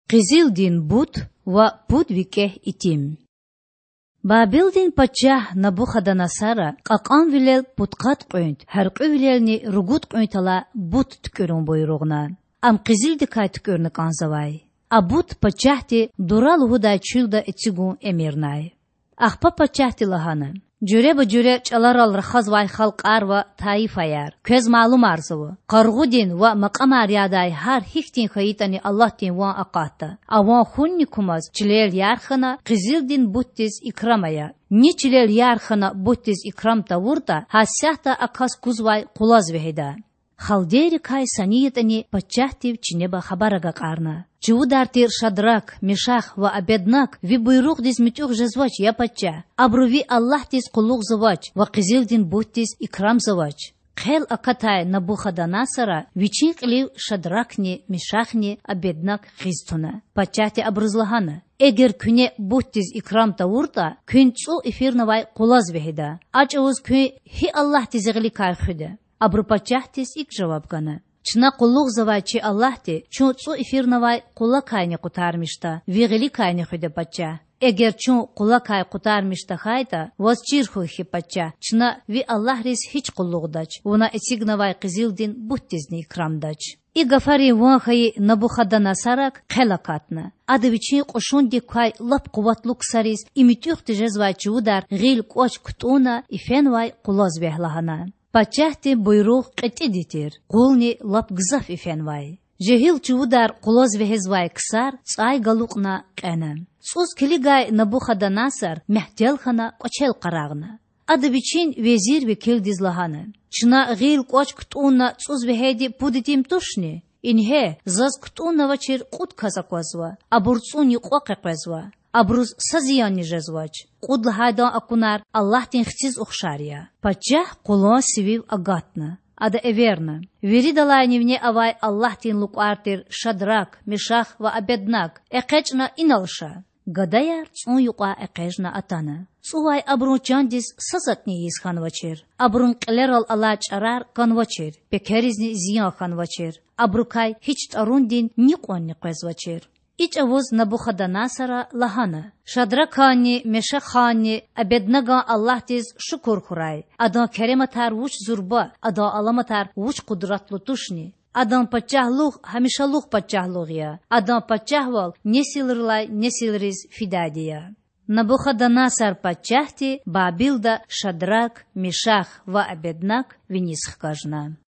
Qizildin but va pudvikeh itim. Babildin padşah Nabuchodonosora qaqan vilel putqat qo'ynt, harqi vilelni rugut qo'yntala but tükörün buyruğuna. Am qizildi kay tükörni kanzavay. Abut padşahti dural huda çülda etigun emirnay. Ahpa padşahti lahana. Cöre çalaral rakhazvay halqar va taifayar. Köz malum arzıvı. Qarğudin va maqam aryaday har hiktin khayitani Allah din va aqatta. Avan hunni kumaz çilel yarxana qizildin buttiz ikramaya. Ni çilel yarxana buttiz ikramta vurda hasyahta akas kuzvay qulaz vehida. Халдери кай саниетани падшахтив чинеба хабарага qarna. Чудартир Шадрак, Мешах ва Абеднак ви буйруq диз митюq жезвач я падша. Абруви Аллах диз qulluq завач ва qizildin buttiz ikram завач. Qel akatay Nabuchodonosora viчин qiliv Шадракни, Мешахни, Абеднак qiztuna. Падшахти abrzlahana. Eger küne buttiz ikramta vurda kün tsu ifirnavay qulaz vehida. Açavuz kün hi Allah dizigli kayxuda. Abru padşahtis ilk cevap gana. Çına kulluk zavayçı Allah'ti, çun su ifirnavay kulla kayni kutarmışta, vigili kayni hüde padşah. Eğer çun kulla kay kutarmışta hayda, vazçir huhi padşah, çına vi Allah riz hiç kulluğdaç, ona esignavay qizildin buttizni ikramdaç. I gafari vanhayi Nabuchodonosorak qelakatna. Adıviçin qoşundi kay lap kuvatluk sariz, imitüxti jezvayçı udar, gil koç kutuna, ifenvay kulaz vehlahana. Padşahti buyruq qetiditir. Qulni lap gzaf ifenvay. Jehil çuvudar qulaz vehezvay kısar, tsay galuqna qana. Suz kiligay Nabuchodonosor mehtelxana qoçel qarağna. Adıviçin vezir ve kildizlahana. Çına gil qoç kutuna suz vehedi puditim tuşni. İnhe zaz kutuna vaçir qut kazakvazva. Aburtsuni qoqeqvazva. Abruz saziyanni jezvaç. Qudl haydan akunar Allah'tin xtiz uxşariya. Padşah qulon siviv agatna. Ada everna. Veri dalaynevne avay Allah'tin luqartir Şadrak, Meshach va Abednak. Eqechna inalşa. Gadayar tsun yuqa eqejna atana. Suvay abrun candis sazatni yizxanvaçir. Abrun qleral ala çarar kanvaçir. Pekerizni ziyan xanvaçir. Abrukay hiç tarundin niqonni qezvaçir. İç avuz Nabuchodonosora lahana. Şadrakani, Meshachani, Abednaga Allah diz şukur huray. Adan kerematar vuç zurba, adan alamatar vuç kudratlı tuşni. Adan padşahluq, hamişaluq padşahluq ya. Adan padşahval nesilirlay nesiliriz fidadiya. Nabuchodonosor padşahti Babilda Şadrak, Meshach va Abednak vinisx kajna.